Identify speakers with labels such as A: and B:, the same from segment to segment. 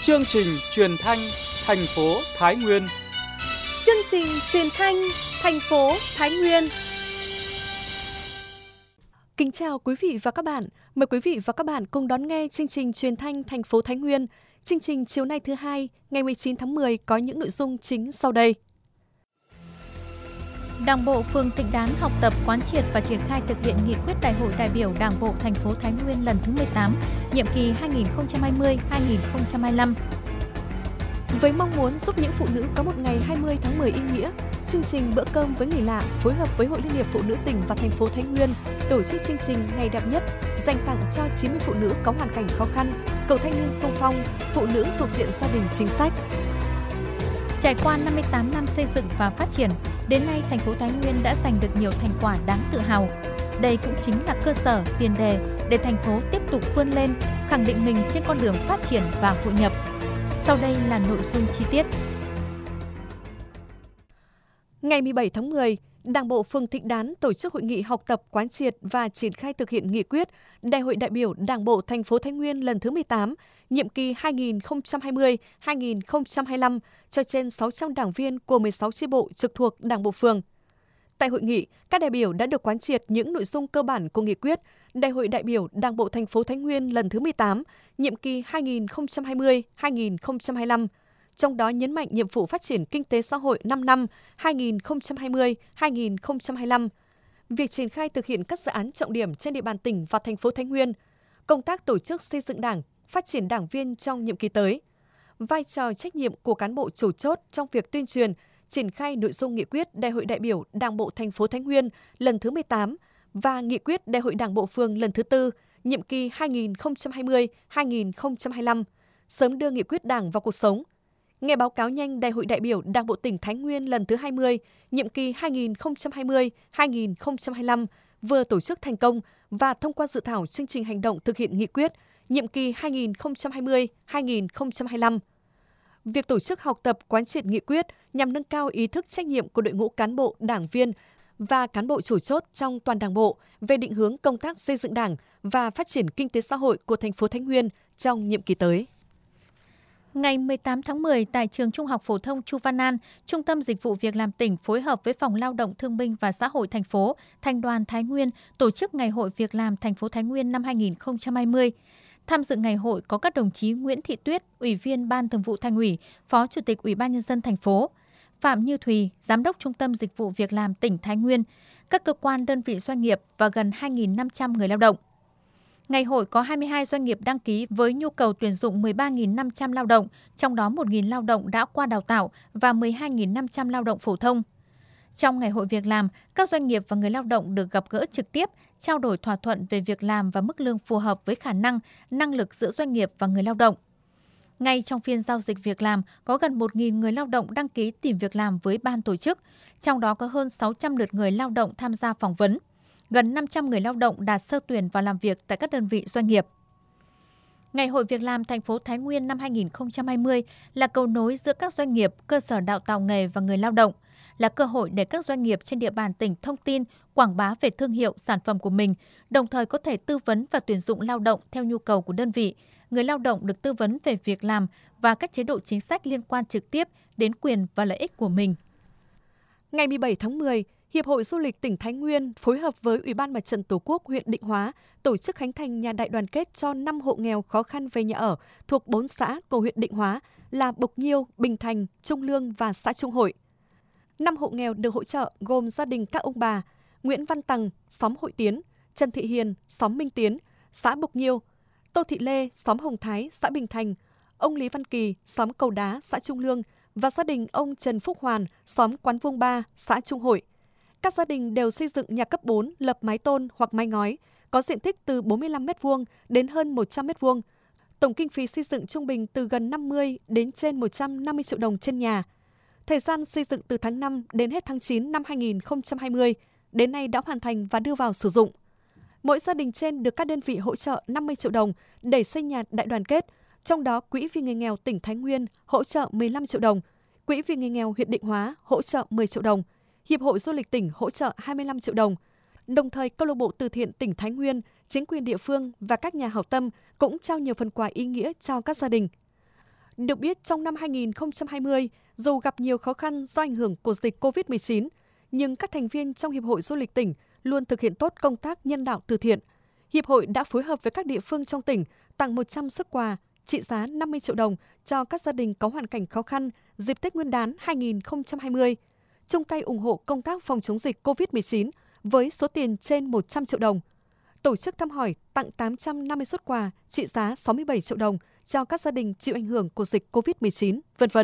A: Chương trình truyền thanh thành phố Thái Nguyên.
B: Chương trình truyền thanh thành phố Thái Nguyên. Kính chào quý vị và các bạn. Mời quý vị và các bạn cùng đón nghe chương trình truyền thanh thành phố Thái Nguyên. Chương trình chiều nay thứ hai, ngày 19 tháng 10 có những nội dung chính sau đây.
C: Đảng bộ phường Tịnh Đán học tập quán triệt và triển khai thực hiện nghị quyết Đại hội đại biểu Đảng bộ thành phố Thái Nguyên lần thứ 18, nhiệm kỳ 2020-2025.
B: Với mong muốn giúp những phụ nữ có một ngày 20 tháng 10 ý nghĩa, chương trình Bữa cơm với người lạ phối hợp với Hội Liên hiệp Phụ nữ tỉnh và thành phố Thái Nguyên tổ chức chương trình Ngày đẹp nhất dành tặng cho 90 phụ nữ có hoàn cảnh khó khăn, cựu thanh niên xung phong, phụ nữ thuộc diện gia đình chính sách.
C: Trải qua 58 năm xây dựng và phát triển, đến nay thành phố Thái Nguyên đã giành được nhiều thành quả đáng tự hào. Đây cũng chính là cơ sở, tiền đề để thành phố tiếp tục vươn lên, khẳng định mình trên con đường phát triển và hội nhập. Sau đây là nội dung chi tiết.
B: Ngày 17 tháng 10, Đảng bộ phường Tịnh Đán tổ chức hội nghị học tập quán triệt và triển khai thực hiện nghị quyết Đại hội đại biểu Đảng bộ thành phố Thái Nguyên lần thứ 18, nhiệm kỳ 2020-2025 cho trên 600 đảng viên của 16 chi bộ trực thuộc Đảng bộ phường. Tại hội nghị, các đại biểu đã được quán triệt những nội dung cơ bản của nghị quyết Đại hội đại biểu Đảng bộ thành phố Thái Nguyên lần thứ 18, nhiệm kỳ 2020-2025, trong đó nhấn mạnh nhiệm vụ phát triển kinh tế xã hội 5 năm 2020-2025, việc triển khai thực hiện các dự án trọng điểm trên địa bàn tỉnh và thành phố Thái Nguyên, công tác tổ chức xây dựng Đảng, phát triển đảng viên trong nhiệm kỳ tới, vai trò trách nhiệm của cán bộ chủ chốt trong việc tuyên truyền, triển khai nội dung nghị quyết Đại hội đại biểu Đảng bộ thành phố Thái Nguyên lần thứ 18 và nghị quyết Đại hội Đảng bộ phường lần thứ 4, nhiệm kỳ 2020-2025, sớm đưa nghị quyết Đảng vào cuộc sống. Nghe báo cáo nhanh Đại hội đại biểu Đảng bộ tỉnh Thái Nguyên lần thứ 20, nhiệm kỳ 2020-2025 vừa tổ chức thành công và thông qua dự thảo chương trình hành động thực hiện nghị quyết nhiệm kỳ 2020-2025. Việc tổ chức học tập quán triệt nghị quyết nhằm nâng cao ý thức trách nhiệm của đội ngũ cán bộ, đảng viên và cán bộ chủ chốt trong toàn Đảng bộ về định hướng công tác xây dựng Đảng và phát triển kinh tế xã hội của thành phố Thái Nguyên trong nhiệm kỳ tới.
C: Ngày 18 tháng 10, tại trường Trung học phổ thông Chu Văn An, Trung tâm Dịch vụ Việc làm tỉnh phối hợp với Phòng Lao động Thương binh và Xã hội thành phố, Thành đoàn Thái Nguyên tổ chức Ngày hội Việc làm thành phố Thái Nguyên năm 2020. Tham dự ngày hội có các đồng chí Nguyễn Thị Tuyết, Ủy viên Ban Thường vụ Thành ủy, Phó Chủ tịch Ủy ban Nhân dân thành phố, Phạm Như Thùy, Giám đốc Trung tâm Dịch vụ Việc làm tỉnh Thái Nguyên, các cơ quan đơn vị doanh nghiệp và gần 2.500 người lao động. Ngày hội có 22 doanh nghiệp đăng ký với nhu cầu tuyển dụng 13.500 lao động, trong đó 1.000 lao động đã qua đào tạo và 12.500 lao động phổ thông. Trong Ngày hội Việc làm, các doanh nghiệp và người lao động được gặp gỡ trực tiếp, trao đổi thỏa thuận về việc làm và mức lương phù hợp với khả năng, năng lực giữa doanh nghiệp và người lao động. Ngay trong phiên giao dịch việc làm, có gần 1.000 người lao động đăng ký tìm việc làm với ban tổ chức, trong đó có hơn 600 lượt người lao động tham gia phỏng vấn. Gần 500 người lao động đạt sơ tuyển vào làm việc tại các đơn vị doanh nghiệp. Ngày hội Việc làm thành phố Thái Nguyên năm 2020 là cầu nối giữa các doanh nghiệp, cơ sở đào tạo nghề và người lao động, là cơ hội để các doanh nghiệp trên địa bàn tỉnh thông tin, quảng bá về thương hiệu, sản phẩm của mình, đồng thời có thể tư vấn và tuyển dụng lao động theo nhu cầu của đơn vị. Người lao động được tư vấn về việc làm và các chế độ chính sách liên quan trực tiếp đến quyền và lợi ích của mình.
B: Ngày 17 tháng 10, Hiệp hội Du lịch tỉnh Thái Nguyên phối hợp với Ủy ban Mặt trận Tổ quốc huyện Định Hóa tổ chức khánh thành nhà đại đoàn kết cho 5 hộ nghèo khó khăn về nhà ở thuộc 4 xã của huyện Định Hóa là Bộc Nhiêu, Bình Thành, Trung Lương và xã Trung Hội. 5 hộ nghèo được hỗ trợ gồm gia đình các ông bà Nguyễn Văn Tằng, xóm Hội Tiến, Trần Thị Hiền, xóm Minh Tiến, xã Bộc Nhiêu, Tô Thị Lê, xóm Hồng Thái, xã Bình Thành, ông Lý Văn Kỳ, xóm Cầu Đá, xã Trung Lương và gia đình ông Trần Phúc Hoàn, xóm Quán Vuông 3, xã Trung Hội. Các gia đình đều xây dựng nhà cấp 4 lập mái tôn hoặc mái ngói, có diện tích từ 45 m2 đến hơn 100 m2. Tổng kinh phí xây dựng trung bình từ gần 50 đến trên 150 triệu đồng trên nhà. Thời gian xây dựng từ tháng 5 đến hết tháng 9 năm 2020, đến nay đã hoàn thành và đưa vào sử dụng. Mỗi gia đình trên được các đơn vị hỗ trợ 50 triệu đồng để xây nhà đại đoàn kết, trong đó Quỹ vì người nghèo tỉnh Thái Nguyên hỗ trợ 15 triệu đồng, Quỹ vì người nghèo huyện Định Hóa hỗ trợ 10 triệu đồng, Hiệp hội Du lịch tỉnh hỗ trợ 25 triệu đồng. Đồng thời, Câu lạc bộ Từ thiện tỉnh Thái Nguyên, chính quyền địa phương và các nhà hảo tâm cũng trao nhiều phần quà ý nghĩa cho các gia đình. Được biết, trong năm 2020, dù gặp nhiều khó khăn do ảnh hưởng của dịch COVID-19, nhưng các thành viên trong Hiệp hội Du lịch tỉnh luôn thực hiện tốt công tác nhân đạo từ thiện. Hiệp hội đã phối hợp với các địa phương trong tỉnh tặng 100 suất quà trị giá 50 triệu đồng cho các gia đình có hoàn cảnh khó khăn dịp Tết Nguyên đán 2020, chung tay ủng hộ công tác phòng chống dịch COVID-19 với số tiền trên 100 triệu đồng. Tổ chức thăm hỏi tặng 850 suất quà trị giá 67 triệu đồng cho các gia đình chịu ảnh hưởng của dịch COVID-19, v.v.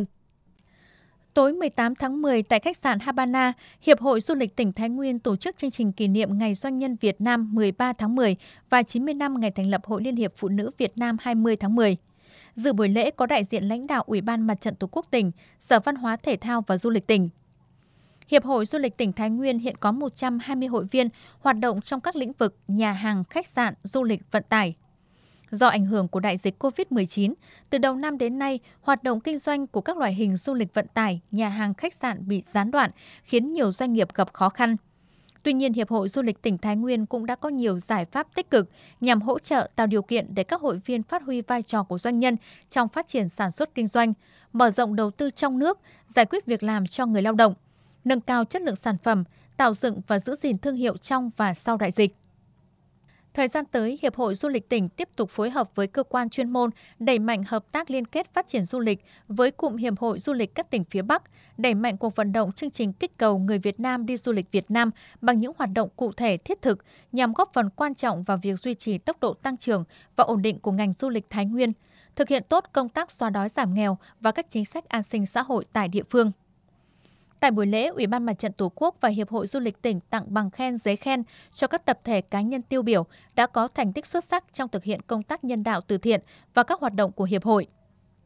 C: Tối 18 tháng 10 tại khách sạn Habana, Hiệp hội Du lịch tỉnh Thái Nguyên tổ chức chương trình kỷ niệm Ngày Doanh nhân Việt Nam 13 tháng 10 và 90 năm ngày thành lập Hội Liên hiệp Phụ nữ Việt Nam 20 tháng 10. Dự buổi lễ có đại diện lãnh đạo Ủy ban Mặt trận Tổ quốc tỉnh, Sở Văn hóa Thể thao và Du lịch tỉnh. Hiệp hội Du lịch tỉnh Thái Nguyên hiện có 120 hội viên hoạt động trong các lĩnh vực nhà hàng, khách sạn, du lịch, vận tải. Do ảnh hưởng của đại dịch COVID-19, từ đầu năm đến nay, hoạt động kinh doanh của các loại hình du lịch vận tải, nhà hàng, khách sạn bị gián đoạn, khiến nhiều doanh nghiệp gặp khó khăn. Tuy nhiên, Hiệp hội Du lịch tỉnh Thái Nguyên cũng đã có nhiều giải pháp tích cực nhằm hỗ trợ tạo điều kiện để các hội viên phát huy vai trò của doanh nhân trong phát triển sản xuất kinh doanh, mở rộng đầu tư trong nước, giải quyết việc làm cho người lao động, nâng cao chất lượng sản phẩm, tạo dựng và giữ gìn thương hiệu trong và sau đại dịch. Thời gian tới, Hiệp hội Du lịch tỉnh tiếp tục phối hợp với cơ quan chuyên môn đẩy mạnh hợp tác liên kết phát triển du lịch với cụm Hiệp hội Du lịch các tỉnh phía Bắc, đẩy mạnh cuộc vận động chương trình kích cầu người Việt Nam đi du lịch Việt Nam bằng những hoạt động cụ thể thiết thực nhằm góp phần quan trọng vào việc duy trì tốc độ tăng trưởng và ổn định của ngành du lịch Thái Nguyên, thực hiện tốt công tác xóa đói giảm nghèo và các chính sách an sinh xã hội tại địa phương. Tại buổi lễ, Ủy ban Mặt trận Tổ quốc và Hiệp hội Du lịch tỉnh tặng bằng khen, giấy khen cho các tập thể cá nhân tiêu biểu đã có thành tích xuất sắc trong thực hiện công tác nhân đạo từ thiện và các hoạt động của Hiệp hội.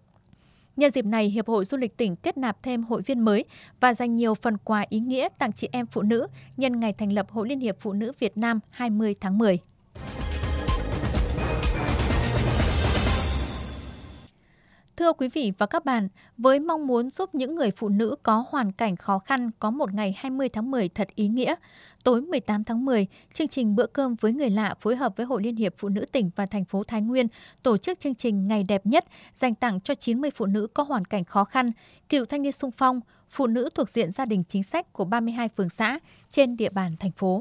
C: Nhân dịp này, Hiệp hội Du lịch tỉnh kết nạp thêm hội viên mới và dành nhiều phần quà ý nghĩa tặng chị em phụ nữ nhân ngày thành lập Hội Liên hiệp Phụ nữ Việt Nam 20 tháng 10. Thưa quý vị và các bạn, với mong muốn giúp những người phụ nữ có hoàn cảnh khó khăn có một ngày 20 tháng 10 thật ý nghĩa, tối 18 tháng 10, chương trình Bữa cơm với người lạ phối hợp với Hội Liên hiệp Phụ nữ tỉnh và thành phố Thái Nguyên tổ chức chương trình Ngày đẹp nhất dành tặng cho 90 phụ nữ có hoàn cảnh khó khăn, cựu thanh niên xung phong, phụ nữ thuộc diện gia đình chính sách của 32 phường xã trên địa bàn thành phố.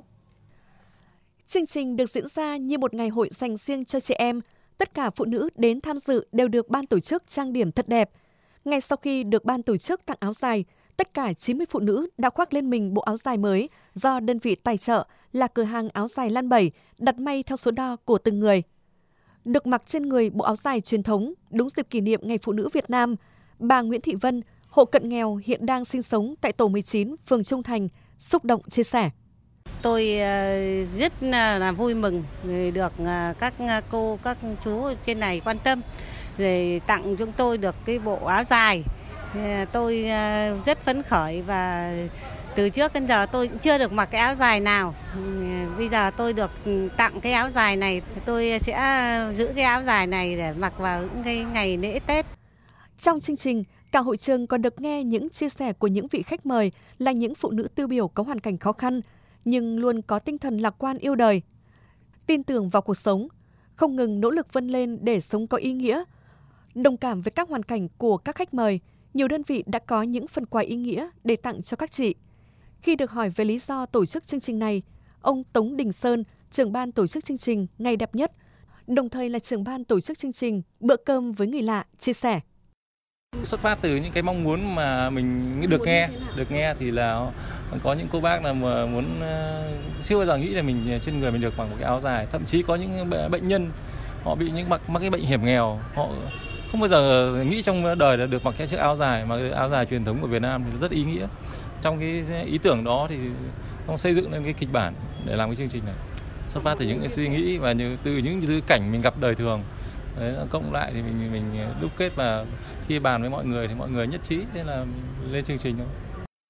B: Chương trình được diễn ra như một ngày hội dành riêng cho chị em. Tất cả phụ nữ đến tham dự đều được ban tổ chức trang điểm thật đẹp. Ngay sau khi được ban tổ chức tặng áo dài, tất cả 90 phụ nữ đã khoác lên mình bộ áo dài mới do đơn vị tài trợ là cửa hàng áo dài Lan Bảy đặt may theo số đo của từng người. Được mặc trên người bộ áo dài truyền thống đúng dịp kỷ niệm Ngày Phụ nữ Việt Nam, bà Nguyễn Thị Vân, hộ cận nghèo hiện đang sinh sống tại tổ 19, phường Trung Thành, xúc động chia sẻ.
D: Tôi rất là vui mừng được các cô, các chú trên này quan tâm rồi tặng chúng tôi được cái bộ áo dài. Tôi rất phấn khởi và từ trước đến giờ tôi cũng chưa được mặc cái áo dài nào. Bây giờ tôi được tặng cái áo dài này, tôi sẽ giữ cái áo dài này để mặc vào những cái ngày lễ Tết.
B: Trong chương trình, cả hội trường còn được nghe những chia sẻ của những vị khách mời là những phụ nữ tiêu biểu có hoàn cảnh khó khăn, nhưng luôn có tinh thần lạc quan yêu đời, tin tưởng vào cuộc sống, không ngừng nỗ lực vươn lên để sống có ý nghĩa. Đồng cảm với các hoàn cảnh của các khách mời, nhiều đơn vị đã có những phần quà ý nghĩa để tặng cho các chị. Khi được hỏi về lý do tổ chức chương trình này, ông Tống Đình Sơn, trưởng ban tổ chức chương trình Ngày đẹp nhất, đồng thời là trưởng ban tổ chức chương trình Bữa cơm với người lạ, chia sẻ.
E: Xuất phát từ những cái mong muốn mà mình được nghe thì là có những cô bác là mà muốn chưa bao giờ nghĩ là mình trên người mình được mặc một cái áo dài, thậm chí có những bệnh nhân họ bị những mắc cái bệnh hiểm nghèo, họ không bao giờ nghĩ trong đời là được mặc cái chiếc áo dài, mà cái áo dài truyền thống của Việt Nam thì rất ý nghĩa. Trong cái ý tưởng đó thì ông xây dựng lên cái kịch bản để làm cái chương trình này, xuất phát từ những cái suy nghĩ và từ những thứ cảnh mình gặp đời thường. Đấy, cộng lại thì mình đúc kết và khi bàn với mọi người thì mọi người nhất trí, thế là lên chương trình thôi.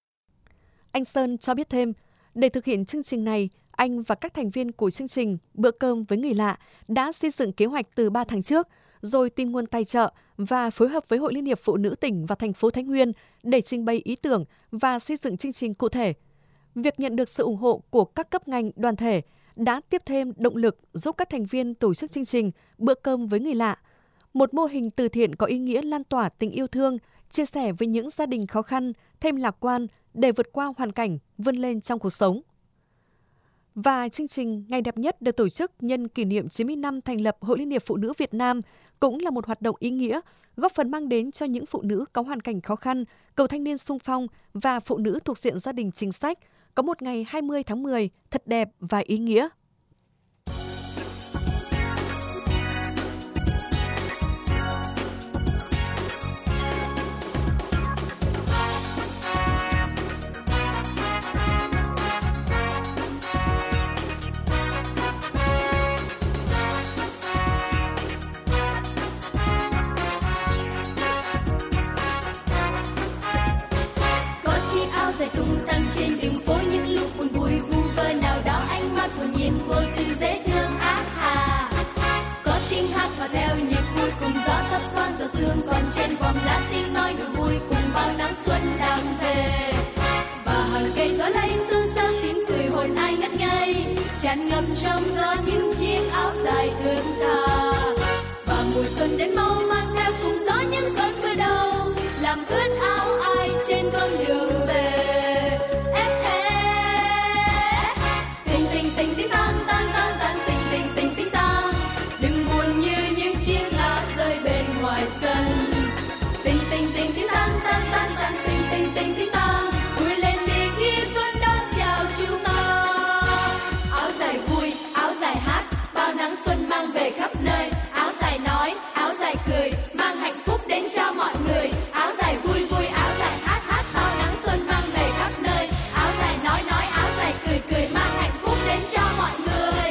B: Anh Sơn cho biết thêm, để thực hiện chương trình này, anh và các thành viên của chương trình Bữa cơm với người lạ đã xây dựng kế hoạch từ 3 tháng trước, rồi tìm nguồn tài trợ và phối hợp với Hội Liên hiệp Phụ nữ tỉnh và thành phố Thái Nguyên để trình bày ý tưởng và xây dựng chương trình cụ thể. Việc nhận được sự ủng hộ của các cấp ngành đoàn thể đã tiếp thêm động lực giúp các thành viên tổ chức chương trình Bữa cơm với người lạ. một mô hình từ thiện có ý nghĩa lan tỏa tình yêu thương, chia sẻ với những gia đình khó khăn, thêm lạc quan để vượt qua hoàn cảnh, vươn lên trong cuộc sống. Và chương trình Ngày đẹp nhất được tổ chức nhân kỷ niệm 90 năm thành lập Hội Liên hiệp Phụ nữ Việt Nam cũng là một hoạt động ý nghĩa, góp phần mang đến cho những phụ nữ có hoàn cảnh khó khăn, cựu thanh niên xung phong và phụ nữ thuộc diện gia đình chính sách có một ngày 20 tháng 10 thật đẹp và ý nghĩa.
F: Tung tăng trên đường phố những lúc buồn vui vu vơ nào đó ánh mắt hồn nhiên vô tư dễ thương á hà. Có tiếng hát hòa theo nhịp vui cùng gió thấp thoáng gió sương còn trên vòng lá tiếng nói đùa vui cùng bao nắng xuân đang về. Và hàng cây gió lay sương sớm tiếng cười hồn ai ngất ngây tràn ngập trong gió những chiếc áo dài thướt tha. Và mùa xuân đến mau mang theo cùng gió những cơn mưa đầu làm ướt áo ai trên con đường về. Xuân mang về khắp nơi, áo dài nói, áo dài cười, mang hạnh phúc đến cho mọi người. Áo dài vui vui, áo dài hát hát, bao nắng xuân mang về khắp nơi. Áo dài nói, áo dài cười cười, mang hạnh phúc đến cho mọi người.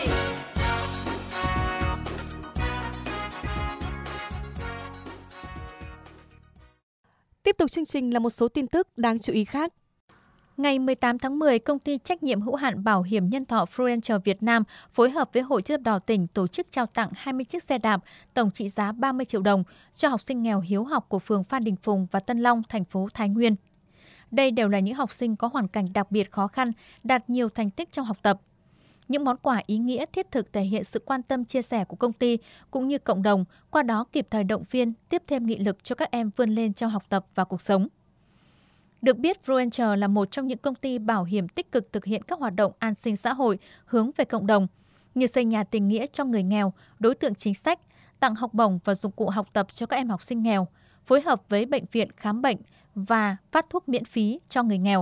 B: Tiếp tục chương trình là một số tin tức đáng chú ý khác.
C: Ngày 18 tháng 10, công ty trách nhiệm hữu hạn bảo hiểm nhân thọ Fluencer Việt Nam phối hợp với Hội Chữ thập đỏ tỉnh tổ chức trao tặng 20 chiếc xe đạp tổng trị giá 30 triệu đồng cho học sinh nghèo hiếu học của phường Phan Đình Phùng và Tân Long, thành phố Thái Nguyên. Đây đều là những học sinh có hoàn cảnh đặc biệt khó khăn, đạt nhiều thành tích trong học tập. Những món quà ý nghĩa thiết thực thể hiện sự quan tâm chia sẻ của công ty cũng như cộng đồng, qua đó kịp thời động viên, tiếp thêm nghị lực cho các em vươn lên trong học tập và cuộc sống. Được biết, Fluencer là một trong những công ty bảo hiểm tích cực thực hiện các hoạt động an sinh xã hội hướng về cộng đồng, như xây nhà tình nghĩa cho người nghèo, đối tượng chính sách, tặng học bổng và dụng cụ học tập cho các em học sinh nghèo, phối hợp với bệnh viện khám bệnh và phát thuốc miễn phí cho người nghèo.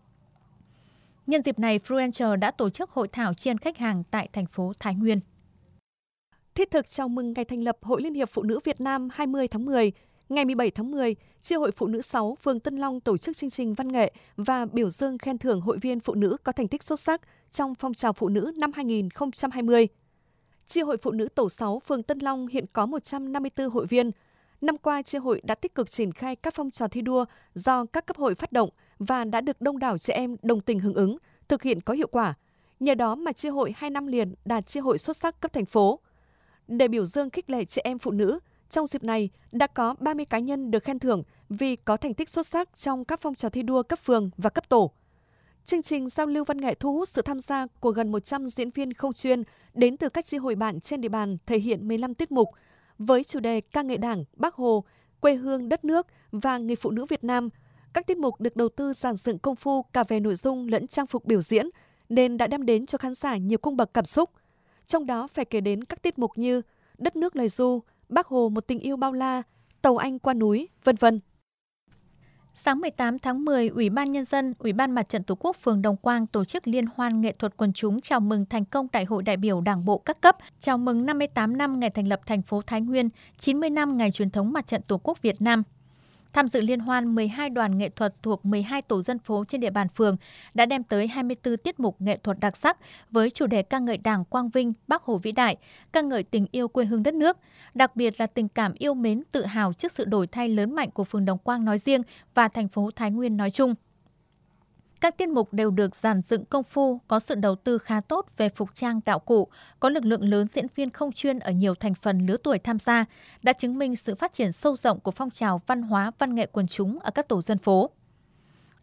C: Nhân dịp này, Fluencer đã tổ chức hội thảo tri ân khách hàng tại thành phố Thái Nguyên.
B: Thiết thực chào mừng ngày thành lập Hội Liên hiệp Phụ nữ Việt Nam 20 tháng 10, ngày 17 tháng 10, Chi hội Phụ nữ 6 phường Tân Long tổ chức chương trình văn nghệ và biểu dương khen thưởng hội viên phụ nữ có thành tích xuất sắc trong phong trào phụ nữ năm 2020. Chi hội Phụ nữ tổ 6 phường Tân Long hiện có 154 hội viên. Năm qua, chi hội đã tích cực triển khai các phong trào thi đua do các cấp hội phát động và đã được đông đảo chị em đồng tình hưởng ứng, thực hiện có hiệu quả. Nhờ đó mà chi hội 2 năm liền đạt chi hội xuất sắc cấp thành phố. Để biểu dương khích lệ chị em phụ nữ, trong dịp này đã có 30 cá nhân được khen thưởng vì có thành tích xuất sắc trong các phong trào thi đua cấp phường và cấp tổ. Chương trình giao lưu văn nghệ thu hút sự tham gia của gần 100 diễn viên không chuyên đến từ các chi hội bạn trên địa bàn, thể hiện 15 tiết mục với chủ đề ca ngợi Đảng, Bác Hồ, quê hương đất nước và người phụ nữ Việt Nam. Các tiết mục được đầu tư dàn dựng công phu cả về nội dung lẫn trang phục biểu diễn nên đã đem đến cho khán giả nhiều cung bậc cảm xúc. Trong đó phải kể đến các tiết mục như Đất nước lời ru, Bác Hồ một tình yêu bao la, Tàu Anh qua núi, vân vân.
C: Sáng 18 tháng 10, Ủy ban Nhân dân, Ủy ban Mặt trận Tổ quốc phường Đồng Quang tổ chức liên hoan nghệ thuật quần chúng chào mừng thành công Đại hội đại biểu Đảng bộ các cấp, chào mừng 58 năm ngày thành lập thành phố Thái Nguyên, 90 năm ngày truyền thống Mặt trận Tổ quốc Việt Nam. Tham dự liên hoan, 12 đoàn nghệ thuật thuộc 12 tổ dân phố trên địa bàn phường đã đem tới 24 tiết mục nghệ thuật đặc sắc với chủ đề ca ngợi Đảng quang vinh, Bác Hồ vĩ đại, ca ngợi tình yêu quê hương đất nước, đặc biệt là tình cảm yêu mến, tự hào trước sự đổi thay lớn mạnh của phường Đồng Quang nói riêng và thành phố Thái Nguyên nói chung. Các tiết mục đều được dàn dựng công phu, có sự đầu tư khá tốt về phục trang đạo cụ, có lực lượng lớn diễn viên không chuyên ở nhiều thành phần lứa tuổi tham gia, đã chứng minh sự phát triển sâu rộng của phong trào văn hóa văn nghệ quần chúng ở các tổ dân phố.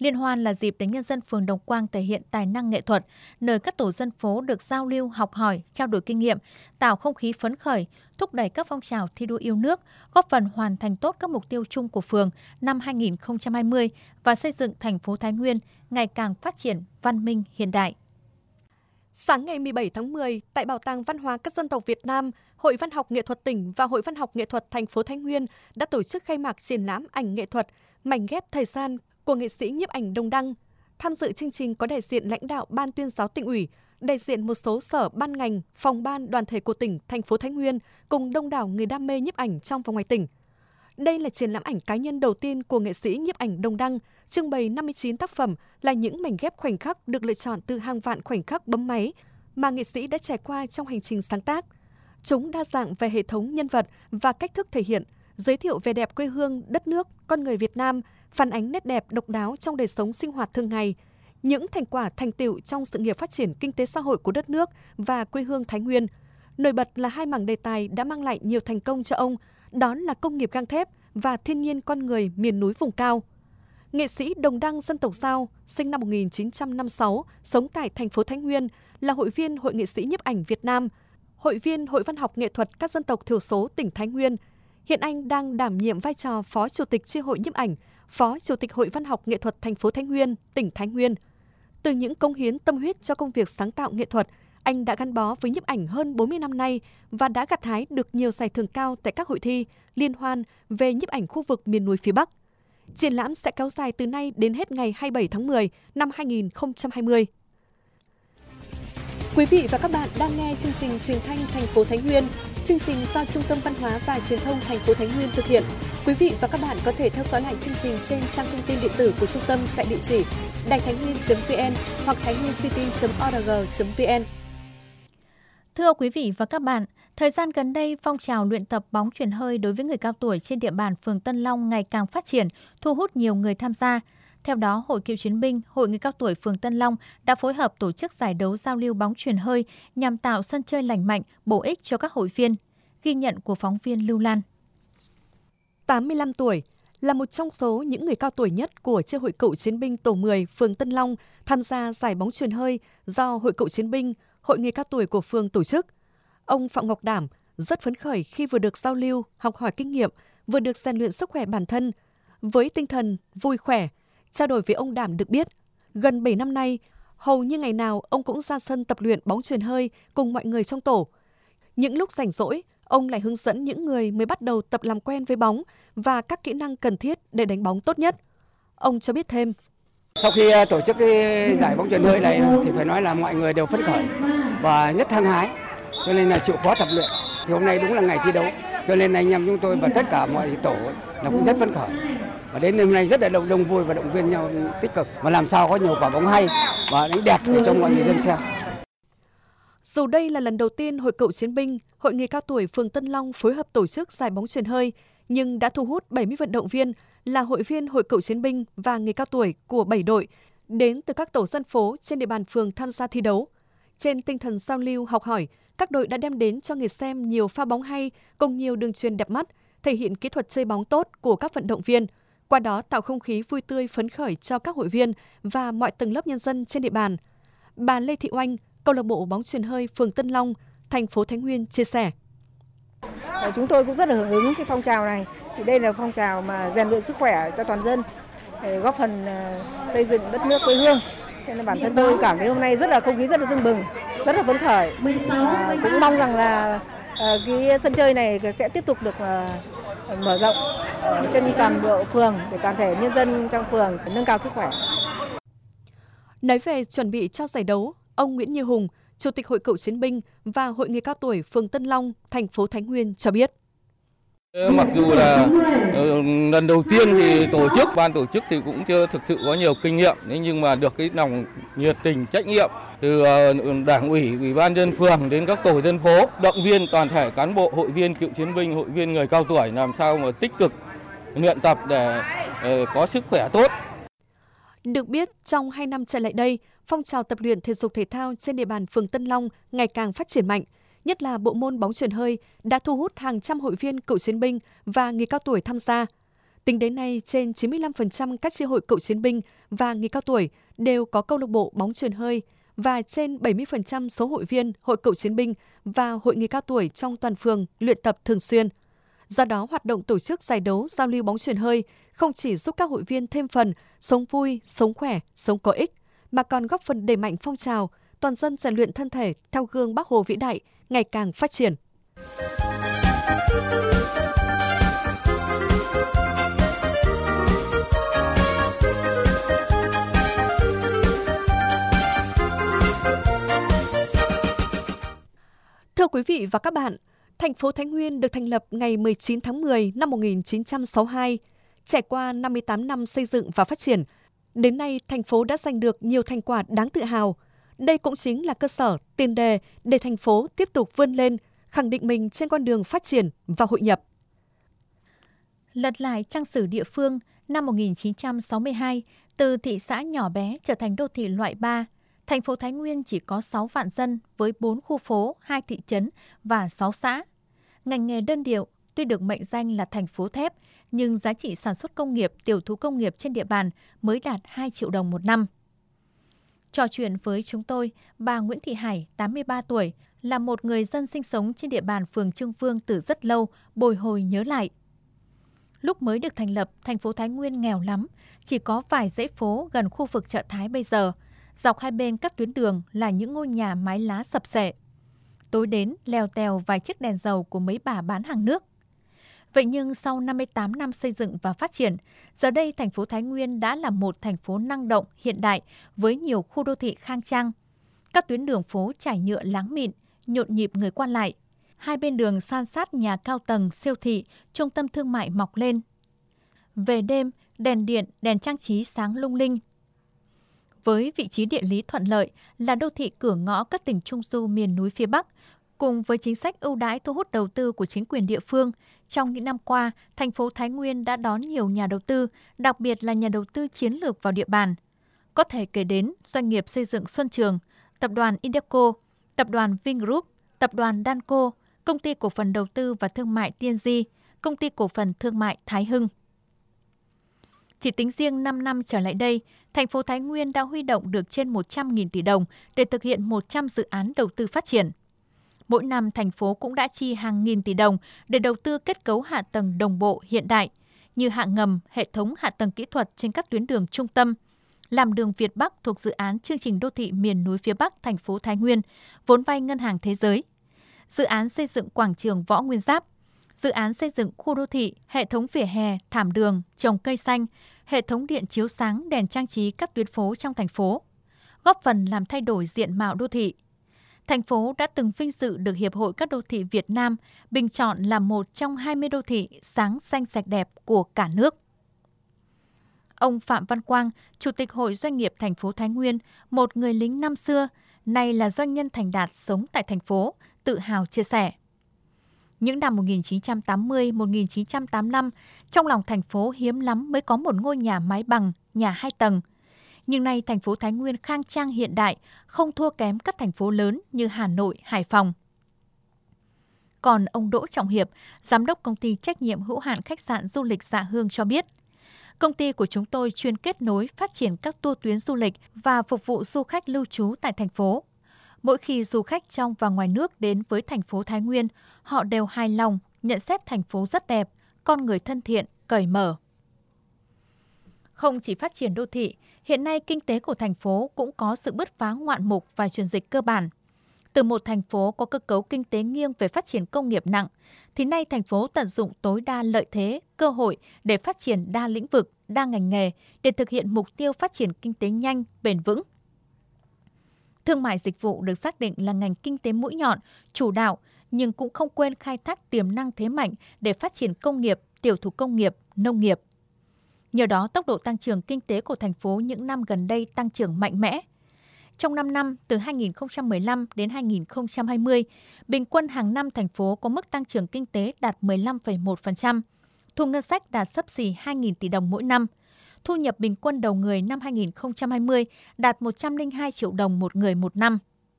C: Liên hoan là dịp để nhân dân phường Đồng Quang thể hiện tài năng nghệ thuật, nơi các tổ dân phố được giao lưu, học hỏi, trao đổi kinh nghiệm, tạo không khí phấn khởi, thúc đẩy các phong trào thi đua yêu nước, góp phần hoàn thành tốt các mục tiêu chung của phường năm 2020 và xây dựng thành phố Thái Nguyên ngày càng phát triển, văn minh, hiện đại.
B: Sáng ngày 17 tháng 10, tại Bảo tàng Văn hóa các dân tộc Việt Nam, Hội Văn học Nghệ thuật tỉnh và Hội Văn học Nghệ thuật thành phố Thái Nguyên đã tổ chức khai mạc triển lãm ảnh nghệ thuật Mảnh ghép thời gian của nghệ sĩ nhiếp ảnh Đồng Đăng. Tham dự chương trình có đại diện lãnh đạo Ban Tuyên giáo Tỉnh ủy, đại diện một số sở ban ngành, phòng ban đoàn thể của tỉnh, thành phố Thái Nguyên cùng đông đảo người đam mê nhiếp ảnh trong và ngoài tỉnh. Đây là triển lãm ảnh cá nhân đầu tiên của nghệ sĩ nhiếp ảnh Đồng Đăng, trưng bày 59 tác phẩm là những mảnh ghép khoảnh khắc được lựa chọn từ hàng vạn khoảnh khắc bấm máy mà nghệ sĩ đã trải qua trong hành trình sáng tác. Chúng đa dạng về hệ thống nhân vật và cách thức thể hiện, giới thiệu vẻ đẹp quê hương, đất nước, con người Việt Nam, phản ánh nét đẹp độc đáo trong đời sống sinh hoạt thường ngày, những thành quả thành tựu trong sự nghiệp phát triển kinh tế xã hội của đất nước và quê hương Thái Nguyên. Nổi bật là hai mảng đề tài đã mang lại nhiều thành công cho ông, đó là công nghiệp gang thép và thiên nhiên con người miền núi vùng cao. Nghệ sĩ Đồng Đăng dân tộc Dao, sinh năm 1956, sống tại thành phố Thái Nguyên, là hội viên Hội Nghệ sĩ nhiếp ảnh Việt Nam, hội viên Hội Văn học Nghệ thuật các dân tộc thiểu số tỉnh Thái Nguyên. Hiện anh đang đảm nhiệm vai trò Phó Chủ tịch Chi hội nhiếp ảnh, Phó Chủ tịch Hội Văn học Nghệ thuật thành phố Thái Nguyên, tỉnh Thái Nguyên. Từ những cống hiến tâm huyết cho công việc sáng tạo nghệ thuật, anh đã gắn bó với nhiếp ảnh hơn 40 năm nay và đã gặt hái được nhiều giải thưởng cao tại các hội thi, liên hoan về nhiếp ảnh khu vực miền núi phía Bắc. Triển lãm sẽ kéo dài từ nay đến hết ngày 27 tháng 10 năm 2020. Quý vị và các bạn đang nghe chương trình Truyền thanh thành phố Thái Nguyên. Chương trình do Trung tâm Văn hóa và Truyền thông thành phố Thái Nguyên thực hiện. Quý vị và các bạn có thể theo dõi lại chương trình trên trang thông tin điện tử của trung tâm tại địa chỉ đàitháinhnguyên.vn hoặc thainhuyêncity.org.vn.
C: Thưa quý vị và các bạn, thời gian gần đây, phong trào luyện tập bóng chuyền hơi đối với người cao tuổi trên địa bàn phường Tân Long ngày càng phát triển, thu hút nhiều người tham gia. Theo đó, Hội Cựu Chiến binh, Hội Người cao tuổi phường Tân Long đã phối hợp tổ chức giải đấu giao lưu bóng chuyền hơi nhằm tạo sân chơi lành mạnh, bổ ích cho các hội viên. Ghi nhận của phóng viên Lưu Lan.
B: 85 tuổi là một trong số những người cao tuổi nhất của chi hội Cựu Chiến binh tổ 10 phường Tân Long tham gia giải bóng chuyền hơi do Hội Cựu Chiến binh, Hội Người cao tuổi của phường tổ chức. Ông Phạm Ngọc Đảm rất phấn khởi khi vừa được giao lưu, học hỏi kinh nghiệm, vừa được rèn luyện sức khỏe bản thân. Với tinh thần vui khỏe, trao đổi với ông Đảm được biết, gần 7 năm nay, hầu như ngày nào ông cũng ra sân tập luyện bóng chuyền hơi cùng mọi người trong tổ. Những lúc rảnh rỗi, ông lại hướng dẫn những người mới bắt đầu tập làm quen với bóng và các kỹ năng cần thiết để đánh bóng tốt nhất. Ông cho biết thêm.
G: Sau khi tổ chức cái giải bóng chuyền hơi này thì phải nói là mọi người đều phấn khởi và rất hăng hái, cho nên là chịu khó tập luyện. Thì hôm nay đúng là ngày thi đấu, cho nên anh em chúng tôi và tất cả mọi tổ là cũng rất phấn khởi. Và đến hôm nay rất là đông vui và động viên nhau tích cực, mà làm sao có nhiều quả bóng hay và đánh đẹp để cho mọi người dân xem.
B: Dù đây là lần đầu tiên Hội Cựu Chiến binh, Hội Người cao tuổi phường Tân Long phối hợp tổ chức giải bóng chuyền hơi, nhưng đã thu hút 70 vận động viên là hội viên Hội Cựu Chiến binh và người cao tuổi của 7 đội đến từ các tổ dân phố trên địa bàn phường tham gia thi đấu. Trên tinh thần giao lưu học hỏi, các đội đã đem đến cho người xem nhiều pha bóng hay cùng nhiều đường chuyền đẹp mắt, thể hiện kỹ thuật chơi bóng tốt của các vận động viên. Qua đó tạo không khí vui tươi phấn khởi cho các hội viên và mọi tầng lớp nhân dân trên địa bàn. Bà Lê Thị Oanh, câu lạc bộ bóng chuyền hơi phường Tân Long, thành phố Thái Nguyên chia sẻ.
H: Chúng tôi cũng rất là hưởng ứng cái phong trào này. Thì đây là phong trào mà rèn luyện sức khỏe cho toàn dân, để góp phần xây dựng đất nước quê hương. Nên là bản thân tôi cảm thấy hôm nay rất là không khí rất là tưng bừng, rất là phấn khởi. Cũng mong rằng là cái sân chơi này sẽ tiếp tục được mở rộng trên toàn bộ phường để toàn thể nhân dân trong phường nâng cao sức khỏe.
B: Nói về chuẩn bị cho giải đấu, ông Nguyễn Như Hùng, Chủ tịch Hội Cựu Chiến binh và Hội Người cao tuổi phường Tân Long, thành phố Thái Nguyên cho biết.
I: Mặc dù là lần đầu tiên thì ban tổ chức thì cũng chưa thực sự có nhiều kinh nghiệm, nhưng mà được cái lòng nhiệt tình trách nhiệm từ Đảng ủy, Ủy ban nhân phường đến các tổ dân phố, động viên toàn thể cán bộ, hội viên cựu chiến binh, hội viên người cao tuổi làm sao mà tích cực luyện tập để có sức khỏe tốt.
B: Được biết, trong 2 năm trở lại đây, phong trào tập luyện thể dục thể thao trên địa bàn phường Tân Long ngày càng phát triển mạnh. Nhất là bộ môn bóng chuyền hơi đã thu hút hàng trăm hội viên cựu chiến binh và người cao tuổi tham gia. Tính đến nay, trên 95% các chi hội cựu chiến binh và người cao tuổi đều có câu lạc bộ bóng chuyền hơi và trên 70% số hội viên hội cựu chiến binh và hội người cao tuổi trong toàn phường luyện tập thường xuyên. Do đó, hoạt động tổ chức giải đấu giao lưu bóng chuyền hơi không chỉ giúp các hội viên thêm phần sống vui, sống khỏe, sống có ích, mà còn góp phần đẩy mạnh phong trào toàn dân rèn luyện thân thể theo gương Bác Hồ vĩ đại ngày càng phát triển. Thưa quý vị và các bạn, thành phố Thái Nguyên được thành lập ngày 19 tháng 10 năm 1962. Trải qua 58 năm xây dựng và phát triển, đến nay thành phố đã giành được nhiều thành quả đáng tự hào. Đây cũng chính là cơ sở, tiền đề để thành phố tiếp tục vươn lên, khẳng định mình trên con đường phát triển và hội nhập.
C: Lật lại trang sử địa phương, năm 1962, từ thị xã nhỏ bé trở thành đô thị loại 3, thành phố Thái Nguyên chỉ có 6 vạn dân với 4 khu phố, 2 thị trấn và 6 xã. Ngành nghề đơn điệu, tuy được mệnh danh là thành phố thép, nhưng giá trị sản xuất công nghiệp, tiểu thủ công nghiệp trên địa bàn mới đạt 2 triệu đồng một năm. Trò chuyện với chúng tôi, bà Nguyễn Thị Hải, 83 tuổi, là một người dân sinh sống trên địa bàn phường Trương Vương từ rất lâu, bồi hồi nhớ lại. Lúc mới được thành lập, thành phố Thái Nguyên nghèo lắm, chỉ có vài dãy phố gần khu vực chợ Thái bây giờ. Dọc hai bên các tuyến đường là những ngôi nhà mái lá sập xệ. Tối đến lèo tèo vài chiếc đèn dầu của mấy bà bán hàng nước. Vậy nhưng sau 58 năm xây dựng và phát triển, giờ đây thành phố Thái Nguyên đã là một thành phố năng động, hiện đại với nhiều khu đô thị khang trang. Các tuyến đường phố trải nhựa láng mịn, nhộn nhịp người qua lại. Hai bên đường san sát nhà cao tầng, siêu thị, trung tâm thương mại mọc lên. Về đêm, đèn điện, đèn trang trí sáng lung linh. Với vị trí địa lý thuận lợi là đô thị cửa ngõ các tỉnh Trung Du miền núi phía Bắc, cùng với chính sách ưu đãi thu hút đầu tư của chính quyền địa phương, trong những năm qua, thành phố Thái Nguyên đã đón nhiều nhà đầu tư, đặc biệt là nhà đầu tư chiến lược vào địa bàn. Có thể kể đến doanh nghiệp xây dựng Xuân Trường, tập đoàn Indeco, tập đoàn Vingroup, tập đoàn Danco, công ty cổ phần đầu tư và thương mại Tiên Di, công ty cổ phần thương mại Thái Hưng. Chỉ tính riêng 5 năm trở lại đây, thành phố Thái Nguyên đã huy động được trên 100.000 tỷ đồng để thực hiện 100 dự án đầu tư phát triển. Mỗi năm, thành phố cũng đã chi hàng nghìn tỷ đồng để đầu tư kết cấu hạ tầng đồng bộ hiện đại, như hạ ngầm, hệ thống hạ tầng kỹ thuật trên các tuyến đường trung tâm, làm đường Việt Bắc thuộc dự án chương trình đô thị miền núi phía Bắc thành phố Thái Nguyên, vốn vay Ngân hàng Thế giới, dự án xây dựng quảng trường Võ Nguyên Giáp, dự án xây dựng khu đô thị, hệ thống vỉa hè, thảm đường, trồng cây xanh, hệ thống điện chiếu sáng, đèn trang trí các tuyến phố trong thành phố, góp phần làm thay đổi diện mạo đô thị. Thành phố đã từng vinh dự được Hiệp hội các đô thị Việt Nam bình chọn là một trong 20 đô thị sáng xanh sạch đẹp của cả nước. Ông Phạm Văn Quang, Chủ tịch Hội Doanh nghiệp thành phố Thái Nguyên, một người lính năm xưa, nay là doanh nhân thành đạt sống tại thành phố, tự hào chia sẻ. Những năm 1980-1985, trong lòng thành phố hiếm lắm mới có một ngôi nhà mái bằng, nhà 2 tầng. Nhưng nay thành phố Thái Nguyên khang trang hiện đại, không thua kém các thành phố lớn như Hà Nội, Hải Phòng. Còn ông Đỗ Trọng Hiệp, Giám đốc công ty trách nhiệm hữu hạn khách sạn du lịch Dạ Hương cho biết, công ty của chúng tôi chuyên kết nối phát triển các tour tuyến du lịch và phục vụ du khách lưu trú tại thành phố. Mỗi khi du khách trong và ngoài nước đến với thành phố Thái Nguyên, họ đều hài lòng, nhận xét thành phố rất đẹp, con người thân thiện, cởi mở. Không chỉ phát triển đô thị, hiện nay kinh tế của thành phố cũng có sự bứt phá ngoạn mục và chuyển dịch cơ bản. Từ một thành phố có cơ cấu kinh tế nghiêng về phát triển công nghiệp nặng, thì nay thành phố tận dụng tối đa lợi thế, cơ hội để phát triển đa lĩnh vực, đa ngành nghề để thực hiện mục tiêu phát triển kinh tế nhanh, bền vững. Thương mại dịch vụ được xác định là ngành kinh tế mũi nhọn, chủ đạo, nhưng cũng không quên khai thác tiềm năng thế mạnh để phát triển công nghiệp, tiểu thủ công nghiệp, nông nghiệp. Nhờ đó, tốc độ tăng trưởng kinh tế của thành phố những năm gần đây tăng trưởng mạnh mẽ. Trong 5 năm, từ 2015 đến 2020, bình quân hàng năm thành phố có mức tăng trưởng kinh tế đạt 15,1%, thu ngân sách đạt xấp xỉ 2.000 tỷ đồng mỗi năm. Thu nhập bình quân đầu người năm 2020 đạt 102 triệu đồng một người một năm.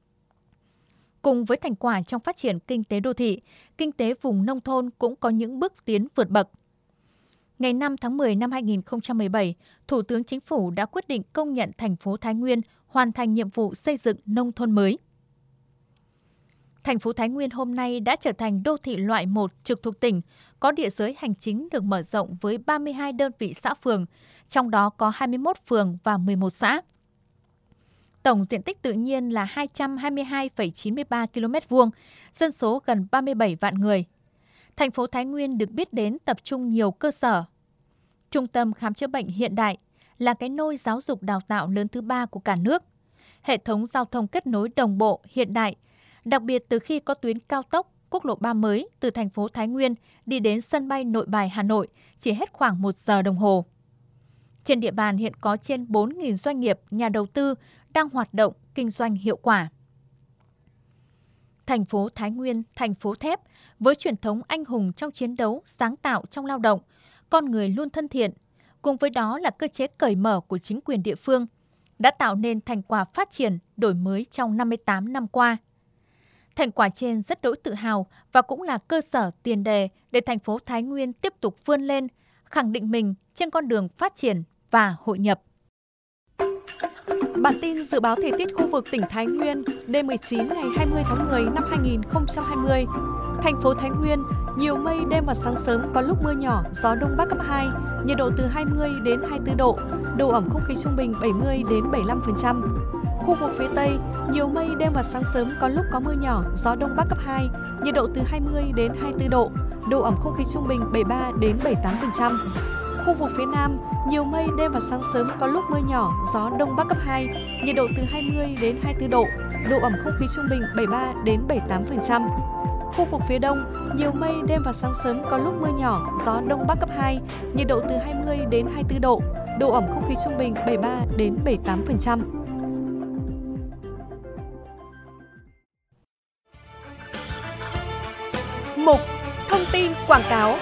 C: Cùng với thành quả trong phát triển kinh tế đô thị, kinh tế vùng nông thôn cũng có những bước tiến vượt bậc. ngày 5 tháng 10 năm 2017, Thủ tướng Chính phủ đã quyết định công nhận thành phố Thái Nguyên hoàn thành nhiệm vụ xây dựng nông thôn mới. Thành phố Thái Nguyên hôm nay đã trở thành đô thị loại 1 trực thuộc tỉnh, có địa giới hành chính được mở rộng với 32 đơn vị xã phường, trong đó có 21 phường và 11 xã. Tổng diện tích tự nhiên là 222,93 km2, dân số gần 37 vạn người. Thành phố Thái Nguyên được biết đến tập trung nhiều cơ sở. Trung tâm khám chữa bệnh hiện đại là cái nôi giáo dục đào tạo lớn thứ 3 của cả nước. Hệ thống giao thông kết nối đồng bộ, hiện đại, đặc biệt từ khi có tuyến cao tốc, quốc lộ 3 mới từ thành phố Thái Nguyên đi đến sân bay Nội Bài, Hà Nội chỉ hết khoảng 1 giờ đồng hồ. Trên địa bàn hiện có trên 4.000 doanh nghiệp, nhà đầu tư đang hoạt động, kinh doanh hiệu quả. Thành phố Thái Nguyên, thành phố thép, với truyền thống anh hùng trong chiến đấu, sáng tạo trong lao động, con người luôn thân thiện, cùng với đó là cơ chế cởi mở của chính quyền địa phương, đã tạo nên thành quả phát triển, đổi mới trong 58 năm qua. Thành quả trên rất đỗi tự hào và cũng là cơ sở tiền đề để thành phố Thái Nguyên tiếp tục vươn lên, khẳng định mình trên con đường phát triển và hội nhập.
B: Bản tin dự báo thời tiết khu vực tỉnh Thái Nguyên đêm 19 ngày 20 tháng 10 năm 2020. Thành phố Thái Nguyên, nhiều mây, đêm và sáng sớm có lúc mưa nhỏ, gió đông bắc cấp 2, nhiệt độ từ 20 đến 24 độ, độ ẩm không khí trung bình 70 đến 75%. Khu vực phía Tây, nhiều mây, đêm và sáng sớm có lúc có mưa nhỏ, gió đông bắc cấp 2, nhiệt độ từ 20 đến 24 độ, độ ẩm không khí trung bình 73 đến 78%. Khu vực phía Nam, nhiều mây, đêm và sáng sớm có lúc mưa nhỏ, gió đông bắc cấp 2, nhiệt độ từ 20 đến 24 độ, độ ẩm không khí trung bình 73 đến 78%. Khu vực phía Đông, nhiều mây, đêm và sáng sớm có lúc mưa nhỏ, gió đông bắc cấp 2, nhiệt độ từ 20 đến 24 độ, độ ẩm không khí trung bình 73 đến 78%. Mục Thông tin quảng cáo.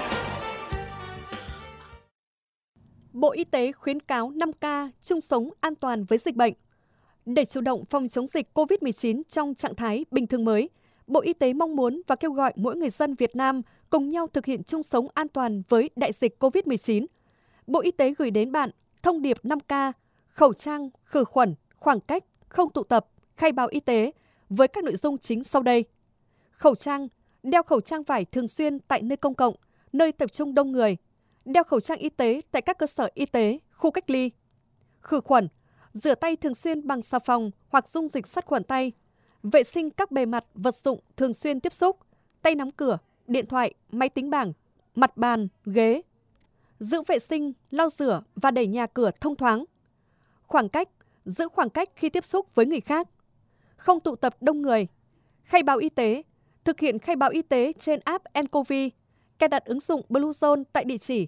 B: Bộ Y tế khuyến cáo 5K chung sống an toàn với dịch bệnh. Để chủ động phòng chống dịch COVID-19 trong trạng thái bình thường mới, Bộ Y tế mong muốn và kêu gọi mỗi người dân Việt Nam cùng nhau thực hiện chung sống an toàn với đại dịch COVID-19. Bộ Y tế gửi đến bạn thông điệp 5K, khẩu trang, khử khuẩn, khoảng cách, không tụ tập, khai báo y tế với các nội dung chính sau đây. Khẩu trang, đeo khẩu trang vải thường xuyên tại nơi công cộng, nơi tập trung đông người. Đeo khẩu trang y tế tại các cơ sở y tế, khu cách ly. Khử khuẩn, rửa tay thường xuyên bằng xà phòng hoặc dung dịch sát khuẩn tay. Vệ sinh các bề mặt, vật dụng thường xuyên tiếp xúc, tay nắm cửa, điện thoại, máy tính bảng, mặt bàn, ghế. Giữ vệ sinh, lau rửa và đẩy nhà cửa thông thoáng. Khoảng cách, giữ khoảng cách khi tiếp xúc với người khác. Không tụ tập đông người. Khai báo y tế, thực hiện khai báo y tế trên app nCoV. Cài đặt ứng dụng Bluezone tại địa chỉ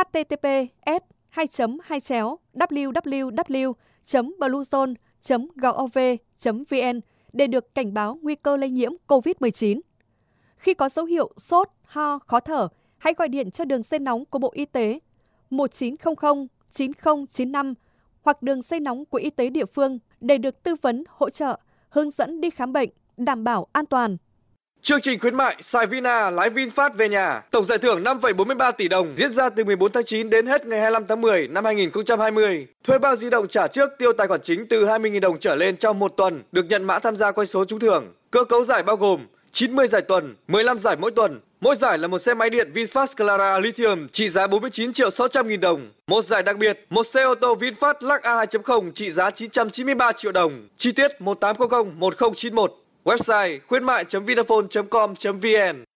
B: https://www.bluezone.gov.vn để được cảnh báo nguy cơ lây nhiễm COVID-19. Khi có dấu hiệu sốt, ho, khó thở, hãy gọi điện cho đường dây nóng của Bộ Y tế 1900 9095 hoặc đường dây nóng của y tế địa phương để được tư vấn, hỗ trợ, hướng dẫn đi khám bệnh, đảm bảo an toàn.
J: Chương trình khuyến mại xài Vina lái VinFast về nhà, tổng giải thưởng 5,43 tỷ đồng diễn ra từ 14 tháng 9 đến hết ngày 25 tháng 10 năm 2020. Thuê bao di động trả trước tiêu tài khoản chính từ 20.000 đồng trở lên trong một tuần được nhận mã tham gia quay số trúng thưởng. Cơ cấu giải bao gồm 90 giải tuần, 15 giải mỗi tuần. Mỗi giải là một xe máy điện VinFast Clara Lithium trị giá 49.600.000 đồng. Một giải đặc biệt, một xe ô tô VinFast Lux A 2.0 trị giá 993 triệu đồng. Chi tiết 18001091. Website khuyến mại.vinaphone.com.vn.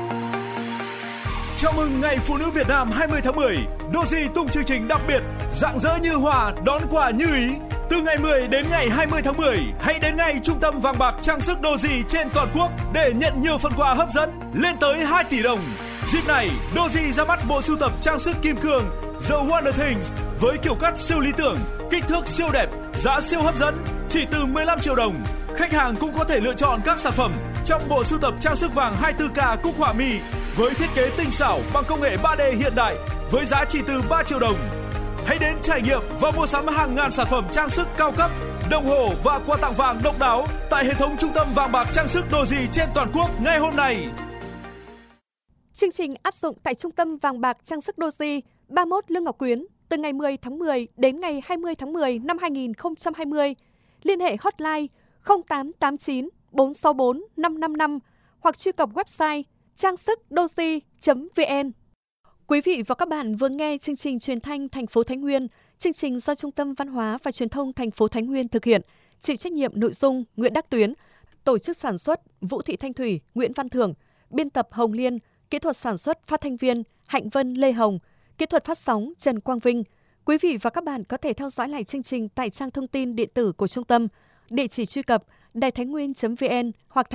K: Chào mừng Ngày Phụ nữ Việt Nam 20 tháng 10. Doji tung chương trình đặc biệt rạng rỡ như hoa, đón quà như ý. Từ ngày 10 đến ngày 20 tháng 10, hãy đến ngay Trung tâm Vàng bạc Trang sức Doji trên toàn quốc để nhận nhiều phần quà hấp dẫn lên tới 2 tỷ đồng. Dịp này, Doji ra mắt bộ sưu tập trang sức kim cương The Wonder Things với kiểu cắt siêu lý tưởng, kích thước siêu đẹp, giá siêu hấp dẫn, chỉ từ 15 triệu đồng. Khách hàng cũng có thể lựa chọn các sản phẩm trong bộ sưu tập trang sức vàng 24K Cúc Họa Mi với thiết kế tinh xảo bằng công nghệ 3D hiện đại với giá chỉ từ 3 triệu đồng. Hãy đến trải nghiệm và mua sắm hàng ngàn sản phẩm trang sức cao cấp, đồng hồ và quà tặng vàng độc đáo tại hệ thống trung tâm vàng bạc trang sức Doji trên toàn quốc ngay hôm nay.
B: Chương trình áp dụng tại Trung tâm Vàng bạc Trang sức Doji 31 Lương Ngọc Quyến từ ngày 10 tháng 10 đến ngày 20 tháng 10 năm 2020. Liên hệ hotline 0889 464 555 hoặc truy cập website trang sức doji.vn. Quý vị và các bạn vừa nghe chương trình truyền thanh thành phố Thái Nguyên, chương trình do Trung tâm Văn hóa và Truyền thông thành phố Thái Nguyên thực hiện, chịu trách nhiệm nội dung Nguyễn Đắc Tuyến, tổ chức sản xuất Vũ Thị Thanh Thủy, Nguyễn Văn Thưởng, biên tập Hồng Liên, kỹ thuật sản xuất phát thanh viên Hạnh Vân Lê Hồng, kỹ thuật phát sóng Trần Quang Vinh. Quý vị và các bạn có thể theo dõi lại chương trình tại trang thông tin điện tử của trung tâm, địa chỉ truy cập đàitháinhnguyên.vn hoặc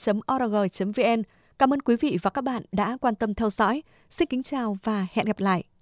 B: thainhuyêncity.org.vn. Cảm ơn quý vị và các bạn đã quan tâm theo dõi. Xin kính chào và hẹn gặp lại.